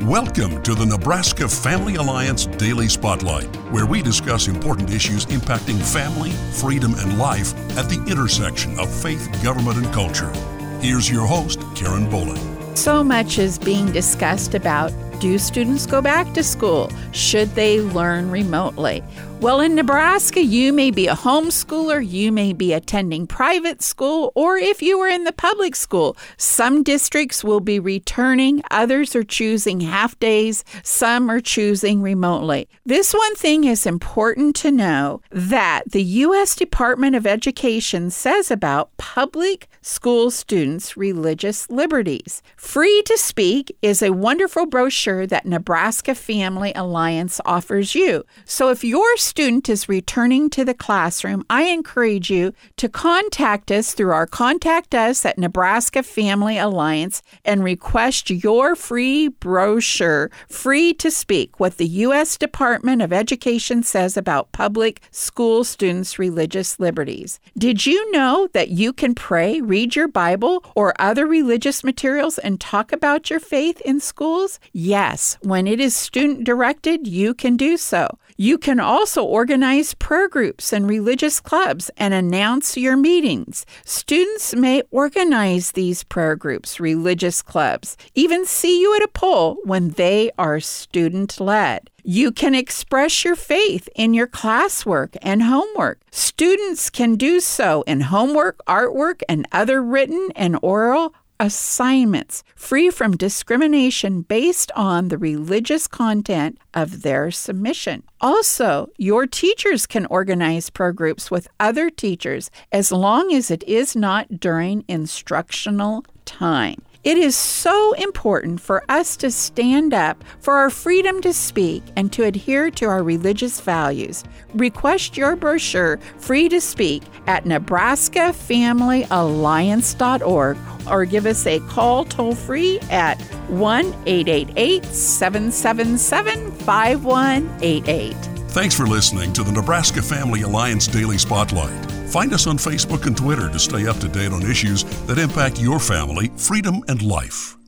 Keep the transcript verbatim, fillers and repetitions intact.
Welcome to the Nebraska Family Alliance Daily Spotlight, where we discuss important issues impacting family, freedom, and life at the intersection of faith, government, and culture. Here's your host, Karen Bowling. So much is being discussed about, do students go back to school? Should they learn remotely? Well, in Nebraska, you may be a homeschooler, you may be attending private school, or if you were in the public school, some districts will be returning, others are choosing half days, some are choosing remotely. This one thing is important to know that the U S Department of Education says about public school students' religious liberties. Free to Speak is a wonderful brochure that Nebraska Family Alliance offers you. So if your student is returning to the classroom, I encourage you to contact us through our Contact Us at Nebraska Family Alliance and request your free brochure, Free to Speak, what the U S Department of Education says about public school students' religious liberties. Did you know that you can pray, read your Bible, or other religious materials and talk about your faith in schools? Yes, when it is student-directed, you can do so. You can also organize prayer groups and religious clubs and announce your meetings. Students may organize these prayer groups, religious clubs, even see you at a poll when they are student-led. You can express your faith in your classwork and homework. Students can do so in homework, artwork, and other written and oral assignments, free from discrimination based on the religious content of their submission. Also, your teachers can organize prayer groups with other teachers as long as it is not during instructional time. It is so important for us to stand up for our freedom to speak and to adhere to our religious values. Request your brochure, Free to Speak, at Nebraska Family Alliance dot org or give us a call toll-free at one eight eight eight, seven seven seven, five one eight eight. Thanks for listening to the Nebraska Family Alliance Daily Spotlight. Find us on Facebook and Twitter to stay up to date on issues that impact your family, freedom, and life.